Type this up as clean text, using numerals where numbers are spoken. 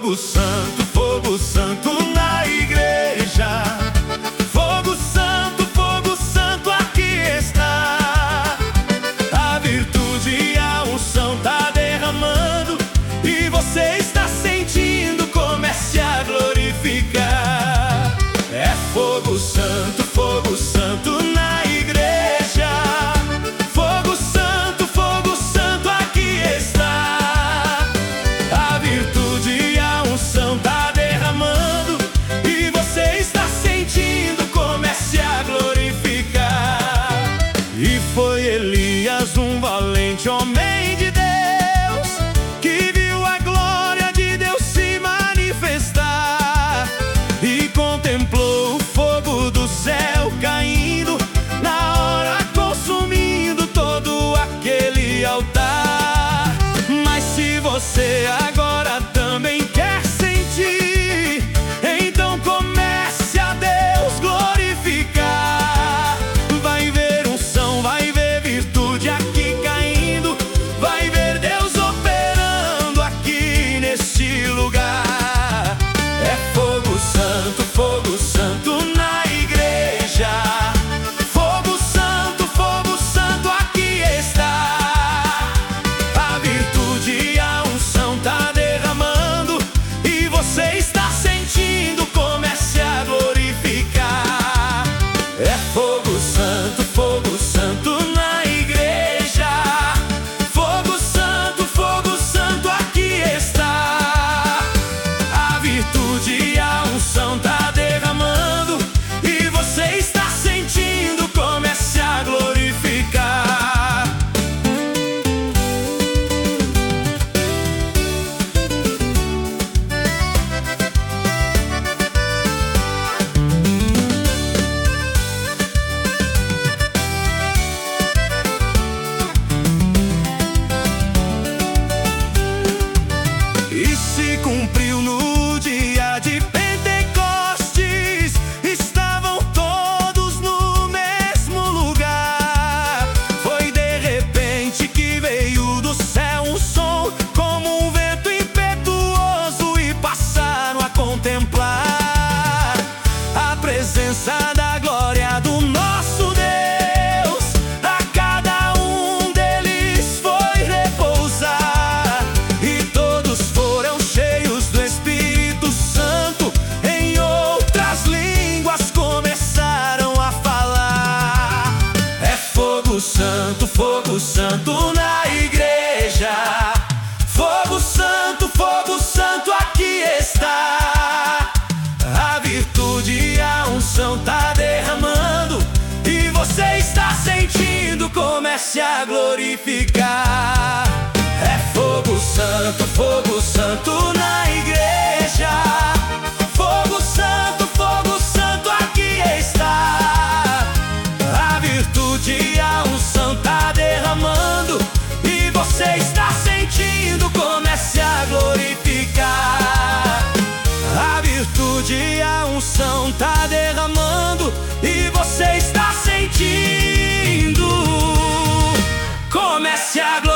fogo santo na igreja. Fogo santo, aqui está. A virtude e a unção tá derramando, e você está sentindo, comece a glorificar. É fogo santo na igreja. Fogo santo, aqui está. A virtude e a unção tá derramando, e você está sentindo, comece a glorificar. E foi Elias, um valente homem de Deus, que viu a glória de Deus se manifestar, e contemplou o fogo do céu caindo, na hora consumindo todo aquele altar. Mas se você agora também quer sentir, então comece a Deus glorificar. Vai ver unção, vai ver virtude aqui caindo, vai ver Deus operando aqui neste lugar. É fogo santo na igreja. Fogo santo, aqui está. A virtude e a unção tá derramando, e você está sentindo, comece a glorificar. É fogo santo na igreja. Fogo santo, aqui está. A virtude e a unção tá derramando, e você está sentindo, comece a glorificar. E se cumpriu no dia de Pentecostes, estavam todos no mesmo lugar. Foi de repente que veio do céu um som, como um vento impetuoso, e passaram a contemplar a presença da glória do nosso Deus. A cada um deles foi repousar, e todos foram cheios do Espírito Santo, em outras línguas começaram a falar. É fogo santo na igreja. Fogo santo, aqui está. A virtude e a unção tá derramando, e você está sentindo, comece a glorificar. É fogo santo na igreja. Fogo santo, aqui está. A virtude e a unção tá derramando, e você está sentindo, comece a glorificar. A virtude e a unção tá derramando, e você está sentindo, comece a glorificar.